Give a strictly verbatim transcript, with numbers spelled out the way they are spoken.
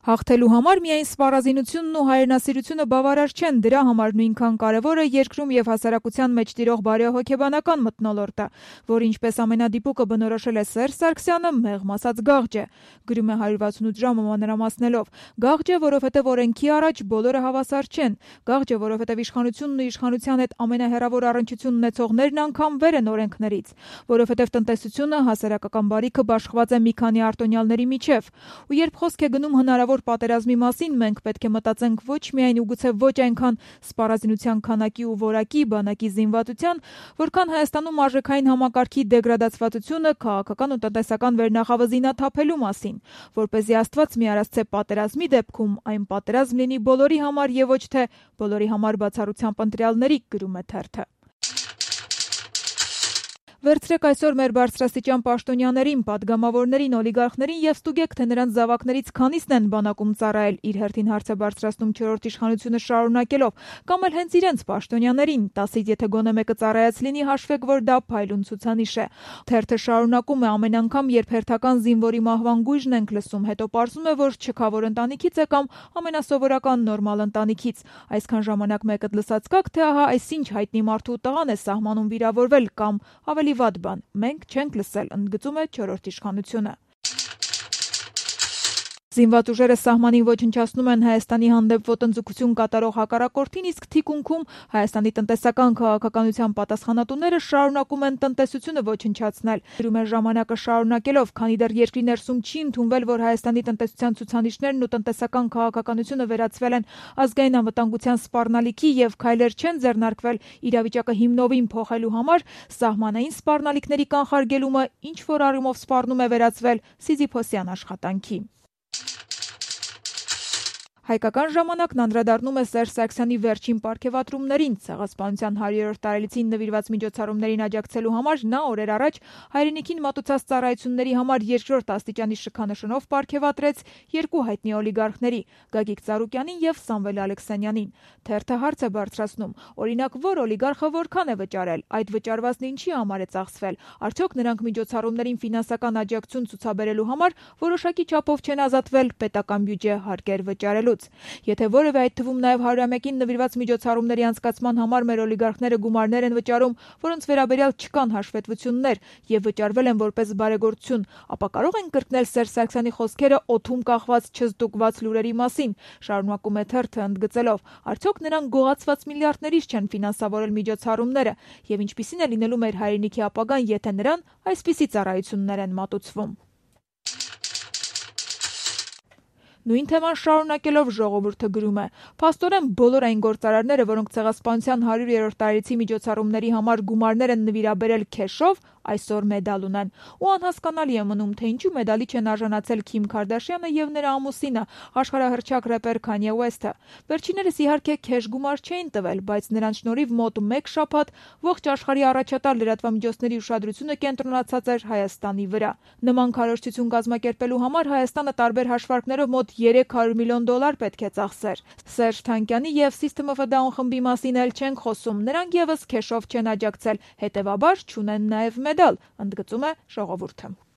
Հաղթելու համար միայն սպառազինությունն ու հայրենասիրությունը բավարար չեն, դրա համար նույնքան կարևոր է երկրում եւ հասարակության մեջ տիրող բարեհոգեբանական մթնոլորտը, որ ինչպես ամենադիպուկը բնորոշել է Սերժ Սարգսյանը, մեղմ ասած գաղջ է, գրում է հարյուր վաթսունութ ժամը մանրամասնելով։ Գաղջ է, որովհետեւ օրենքի առաջ բոլորը հավասար չեն, գաղջ է, որովհետեւ իշխանությունն ու իշխանության հետ ամենահեռավոր առնչություն ունեցողներն անգամ վեր են օրենքներից, որովհետեւ տնտեսությունը, հասարակական բարիքը բաշխված է մի քանի արտոնյալների միջև, ու երբ խոսք է գնում հնարավոր պատերազմի մասին, մենք պետք է մտածենք ոչ միայն ու գուցե ոչ այնքան սպառազինության քանակի ու որակի, բանակի զինվածության, որքան Հայաստանում արժեքային համակարգի դեգրադացվածությունը, քաղաքական ու տնտեսական վերնախավը զինաթափելու մասին, որպեսզի Աստված մի արասցե պատերազմի դեպքում այն պատերազմ լինի բոլորի համար եւ ոչ թե բոլորի համար բացառությամբ ընտրյալների, գրում է թերթը։ Վերցրեք այսօր մեր բարձրաստիճան պաշտոնյաներին, պատգամավորներին, օլիգարխներին եւ ստուգեք, թե նրանց զավակներից քանիսն են բանակում ծառայել, իր հերթին հարց է բարձրացնում չորրորդ իշխանությունը շարունակելով, կամ էլ հենց իրենց պաշտոնյաներին, տասից եթե գոնե մեկը ծառայած լինի, հաշվեք, որ դա փայլուն ցուցանիշ է։ Թերթը շարունակում է, ամեն անգամ, երբ հերթական զինվորի մահվան գույժն ենք լսում, հետո պարզում է, որ չքավոր ընտանիքից է կամ ամենասովորական նորմալ ընտանիքից։ Այսքան ժամանակ մեկդ լսած կաք, թե ահա այսինչ հայտնի մարդու տղան է սահմանում վիրավորվել կամ ավելի վատ բան, մենք չենք լսել, ընդգծում է չորրորդ իշխանությունը։ Զինված ուժերը սահմանին ոչնչացնում են Հայաստանի հանդեպ ոտնձգություն կատարող հակառակորդին, իսկ թիկունքում Հայաստանի տնտեսական քաղաքականության պատասխանատուները շարունակում են տնտեսությունը ոչնչացնել, գրում է ժամանակը շարունակելով, քանի դեռ երկրի ներսում չի ընդունվել, որ Հայաստանի տնտեսության ցուցանիշներն ու տնտեսական քաղաքականությունը վերածվել են ազգային անվտանգության սպառնալիքի եւ քայլեր չեն ձեռնարկվել իրավիճակը հիմնովին փոխելու համար, սահմանային սպառնալիքների կանխարգելումը ինչ որ առումով սպառնում է վերածվել Սիզիփոսյան աշխատանքի։ Հայկական ժամանակն անդրադառնում է Սերժ Սարգսյանի վերջին պարգևատրումներին, ցեղասպանության հարյուրերորդ տարելիցին նվիրված միջոցառումներին աջակցելու համար նա օրեր առաջ հայրենիքին մատուցած ծառայությունների համար երկրորդ աստիճանի շքանշանով պարգևատրեց երկու հայտնի օլիգարխների՝ Գագիկ Ծառուկյանին եւ Սամվել Ալեքսանյանին։ Թերթը հարց է բարձրացնում, օրինակ, որ օլիգարխը որքան է վճարել, այդ վճարվածն ինչի համար է ծախսվել, արդյոք նրանք միջոցառումներին ֆինանսական աջակցություն ցուցաբերելու համար որոշակի չափով չեն ազատվել պետական բյուջե հարկեր վճարելու։ Եթե որևէ, այդ թվում նաև հարյուրամեկին նվիրված միջոցառումների անցկացման համար մեր օլիգարխները գումարներ են վճարում, որոնց վերաբերյալ չկան հաշվետվություններ եւ վճարվել են որպես բարեգործություն, ապա կարող են կրկնել Սերժ Սարգսյանի խոսքերը օդում կախված չզդուկված լուրերի մասին, շարունակում է թերթը ընդգծելով, արդյոք նրանք գողացված միլիարդներից չեն ֆինանսավորել միջոցառումները եւ ինչպիսին է լինելու մեր հայրենիքի ապագան, եթե նրան այսպիսի ծառայություններ են մատուցվում։ Նույն թեման շարունակելով ժողովուրդը գրում է. «Փաստորեն բոլոր այն գործարարները, որոնք ցեղասպանության հարյուրերորդ տարելիցի միջոցառումների համար գումարներ են նվիրաբերել քեշով, այսօր մեդալ ունեն։ Ու անհասկանալի է մնում, թե ինչու մեդալի չեն արժանացել Քիմ Քարդաշյանը եւ նրա ամուսինը, աշխարհահռչակ рэպեր Քանյե Ուեսթը։ Վերջիններս իհարկե քեշ գումար չէին տվել, բայց նրանց շնորհիվ մոտ մեկ շաբաթ ողջ աշխարհի առաջատար լրատվամիջոցների ուշադրությունը կենտրոնացած էր Հայաստանի վրա։ Նման քարոզչություն կազմակերպելու համար Հայաստանը տարբեր հաշվարկներով մոտ երեք հարյուր միլիոն դոլար պետք է ծախսեր։ Սերժ Թանկյանի եւ System of a Down խմբի մասին էլ չենք խոսում, նրանք եւս քեշով չեն աջակցել, հետեւաբար չունեն նաեւ մեդալ, ընդգծում է ժողովուրդը։